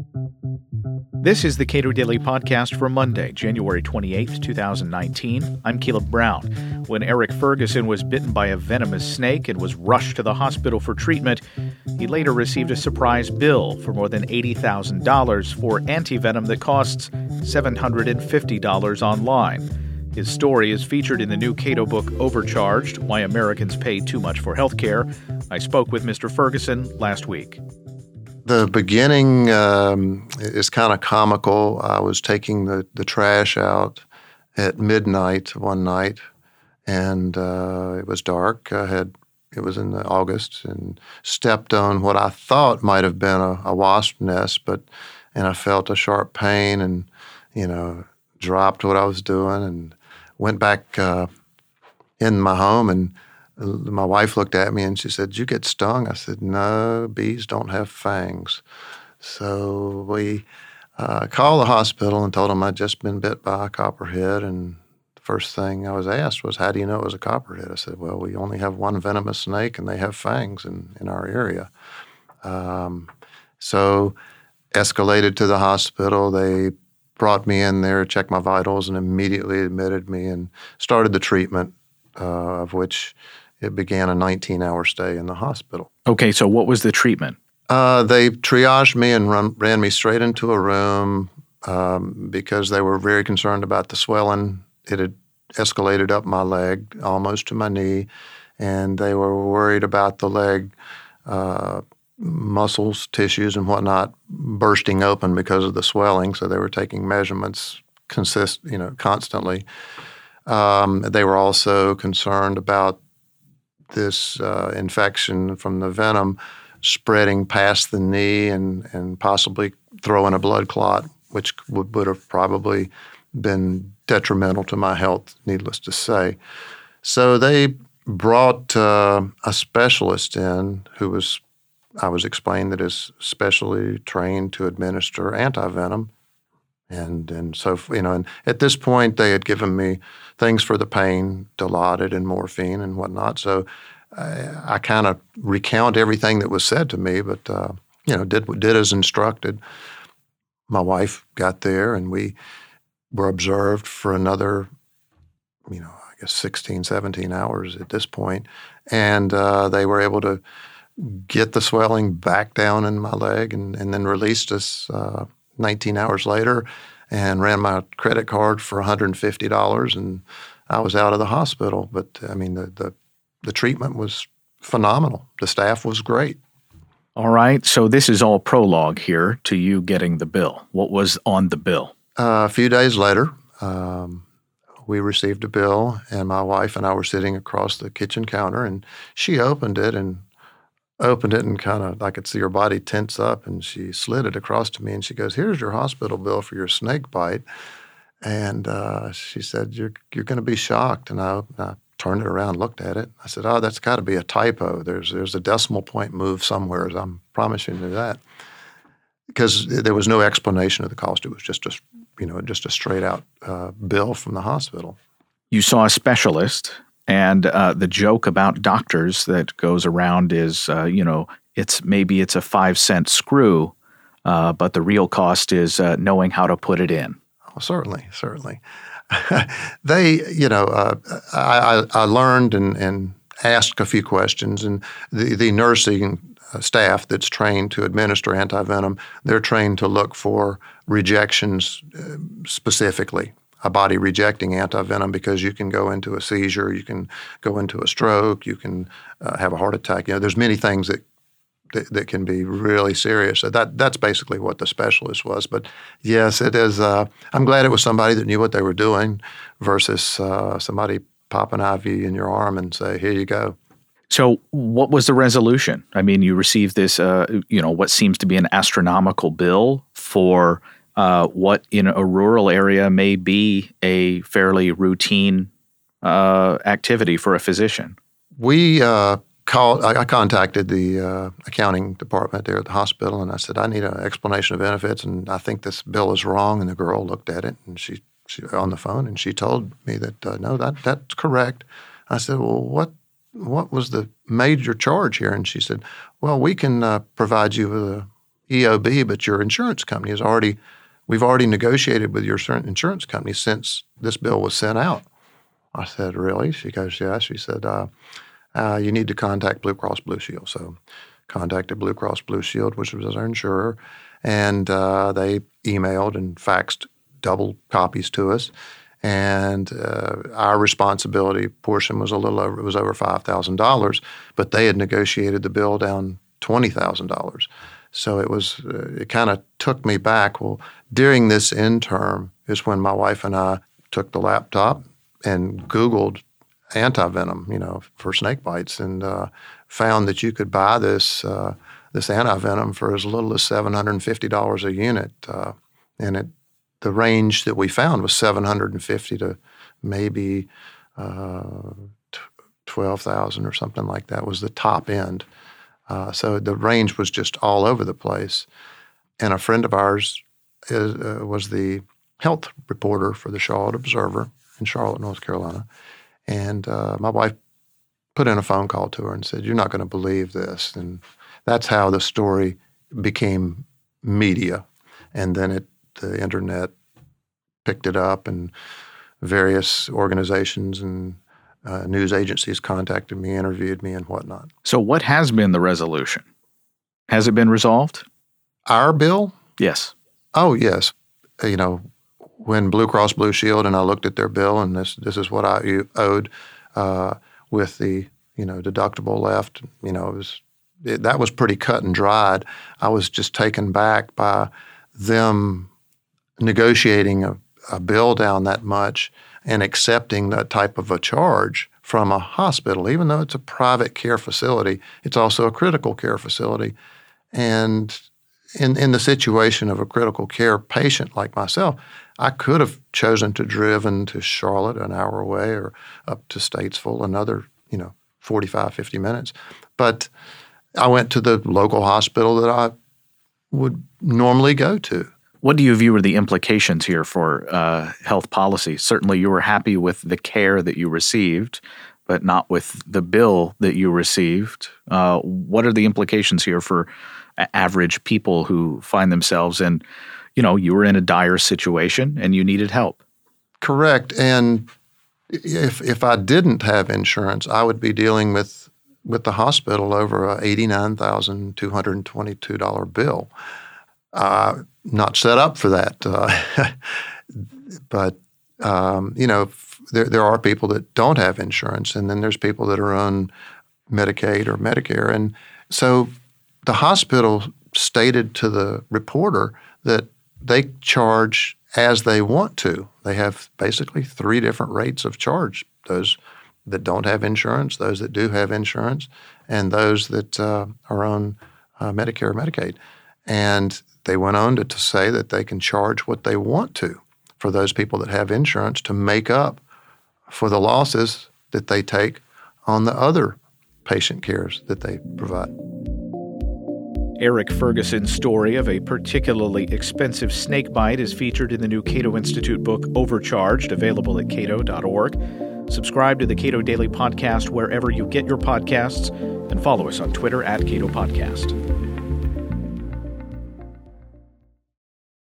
This is the Cato Daily Podcast for Monday, January 28th, 2019. I'm Caleb Brown. When Eric Ferguson was bitten by a venomous snake and was rushed to the hospital for treatment, he later received a surprise bill for more than $80,000 for antivenom that costs $750 online. His story is featured in the new Cato book, Overcharged: Why Americans Pay Too Much for Healthcare. I spoke with Mr. Ferguson last week. The beginning is kind of comical. I was taking the trash out at midnight one night, and it was dark. It was in August, and stepped on what I thought might have been a wasp nest, and I felt a sharp pain, and dropped what I was doing and went back in my home, and my wife looked at me and she said, "Did you get stung?" I said, "No, bees don't have fangs." So we called the hospital and told them I'd just been bit by a copperhead. And the first thing I was asked was, "How do you know it was a copperhead?" I said, "Well, we only have one venomous snake and they have fangs in our area." So escalated to the hospital. They brought me in there, checked my vitals, and immediately admitted me and started the treatment, of which it began a 19-hour stay in the hospital. Okay, so what was the treatment? They triaged me and ran me straight into a room because they were very concerned about the swelling. It had escalated up my leg, almost to my knee, and they were worried about the leg muscles, tissues, and whatnot bursting open because of the swelling. So they were taking measurements constantly. They were also concerned about this infection from the venom spreading past the knee and possibly throwing a blood clot, which would have probably been detrimental to my health, needless to say. So they brought a specialist in who I was explained that is specially trained to administer antivenom. And so, and at this point, they had given me things for the pain, Dilaudid and morphine and whatnot. So I kind of recount everything that was said to me, but, did as instructed. My wife got there, and we were observed for another, 16, 17 hours at this point. And they were able to get the swelling back down in my leg and then released us 19 hours later and ran my credit card for $150, and I was out of the hospital. But, the treatment was phenomenal. The staff was great. All right, so this is all prologue here to you getting the bill. What was on the bill? A few days later, we received a bill, and my wife and I were sitting across the kitchen counter, and she opened it and kind of, I could see her body tense up, and she slid it across to me, and she goes, "Here's your hospital bill for your snake bite." And she said, "You're going to be shocked." And I turned it around, looked at it. I said, "Oh, that's got to be a typo. There's a decimal point move somewhere. I'm promising you that." Because there was no explanation of the cost. It was just a straight out bill from the hospital. You saw a specialist. And the joke about doctors that goes around is, it's a 5-cent screw, but the real cost is knowing how to put it in. Oh, certainly. They, I learned and asked a few questions, and the nursing staff that's trained to administer antivenom, they're trained to look for rejections specifically. A body rejecting antivenom, because you can go into a seizure, you can go into a stroke, you can have a heart attack. There's many things that can be really serious. So that's basically what the specialist was. But yes, it is. I'm glad it was somebody that knew what they were doing versus somebody pop an IV in your arm and say, "Here you go." So what was the resolution? I mean, you received this, what seems to be an astronomical bill for what in a rural area may be a fairly routine activity for a physician. I contacted the accounting department there at the hospital, and I said, "I need an explanation of benefits, and I think this bill is wrong." And the girl looked at it, and she on the phone, and she told me that, "No, that's correct." I said, "Well, what was the major charge here?" And she said, "Well, we can provide you with EOB, but your insurance company we've already negotiated with your insurance company since this bill was sent out. I said, really? She goes, yeah. She said, you need to contact Blue Cross Blue Shield. So contacted Blue Cross Blue Shield, which was our insurer, and they emailed and faxed double copies to us. And our responsibility portion was over $5,000, but they had negotiated the bill down $20,000. So it kind of took me back. Well, during this interim is when my wife and I took the laptop and Googled antivenom, for snake bites, and found that you could buy this antivenom for as little as $750 a unit, and the range that we found was $750 to maybe $12,000 or something like that was the top end. So the range was just all over the place. And a friend of ours was the health reporter for the Charlotte Observer in Charlotte, North Carolina. And my wife put in a phone call to her and said, "You're not going to believe this." And that's how the story became media. And then the internet picked it up, and various organizations and news agencies contacted me, interviewed me, and whatnot. So what has been the resolution? Has it been resolved? Our bill? Yes. Oh, yes. When Blue Cross Blue Shield, and I looked at their bill, and this is what I owed with the deductible left. That was pretty cut and dried. I was just taken back by them negotiating a bill down that much and accepting that type of a charge from a hospital. Even though it's a private care facility, it's also a critical care facility. And in the situation of a critical care patient like myself, I could have chosen to driven to Charlotte an hour away or up to Statesville another 45, 50 minutes. But I went to the local hospital that I would normally go to. What do you view are the implications here for health policy? Certainly you were happy with the care that you received, but not with the bill that you received. What are the implications here for average people who find themselves in, you were in a dire situation and you needed help? Correct. And if I didn't have insurance, I would be dealing with the hospital over a $89,222 bill. Not set up for that. But, there are people that don't have insurance, and then there's people that are on Medicaid or Medicare. And so the hospital stated to the reporter that they charge as they want to. They have basically 3 different rates of charge: those that don't have insurance, those that do have insurance, and those that are on Medicare or Medicaid. And they went on to say that they can charge what they want to for those people that have insurance to make up for the losses that they take on the other patient cares that they provide. Eric Ferguson's story of a particularly expensive snake bite is featured in the new Cato Institute book, Overcharged, available at cato.org. Subscribe to the Cato Daily Podcast wherever you get your podcasts, and follow us on Twitter @CatoPodcast.